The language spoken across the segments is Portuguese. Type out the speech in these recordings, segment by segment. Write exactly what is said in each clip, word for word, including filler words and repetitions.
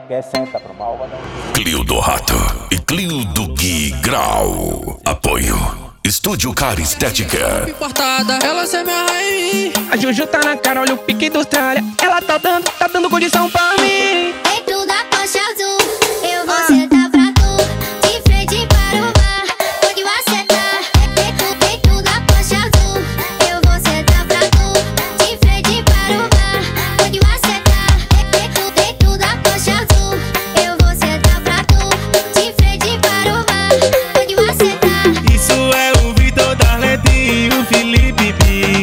Quer senta pro mal, não. Clio do Rato e Clio do Gui Grau. Apoio Estúdio Cara Estética. Importada, ela se amarra em mim. A Juju tá na cara, olha o pique industrial. Ela tá dando, tá dando condição pra mim. Dentro da Porsche azul, eu vou sentar pra tu, de frente para o bar, onde você tá. Dentro, dentro da Porsche azul, eu vou sentar pra tu, de frente para o bar, onde você tá. Dentro, dentro da Porsche azul, eu vou sentar pra tu, de frente para o bar, onde você tá. Isso é o Vitor Darlete e o Felipe B.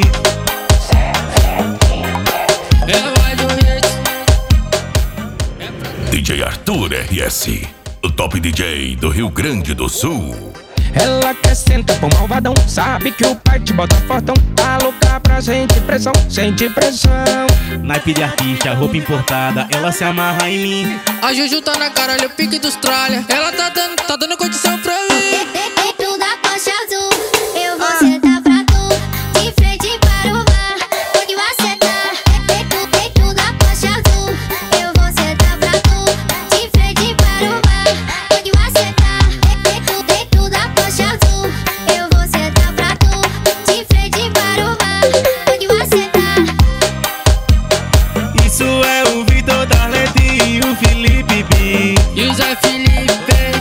Ela vai do jeito. D J Arthur R S, o top D J do Rio Grande do Sul. Ela quer sentar pro malvadão, sabe que o pai te bota fortão. Tá louca pra sentir pressão, sente pressão. Naipe de artista, roupa importada, ela se amarra em mim. A Juju tá na cara, olha o pique industrial. Ela tá dando, tá dando condição pra mim. Dentro da Porsche azul, eu vou sentar pra tu, de frente para o bar, onde você tá. Dentro, dentro da Porsche azul, eu vou sentar pra tu, de frente para o bar, onde você tá. Dentro, dentro da Porsche azul, eu vou sentar pra tu, de frente para o bar, onde você tá. Isso é o Vitor Darlete e o Felipe B. E o Zé Felipe.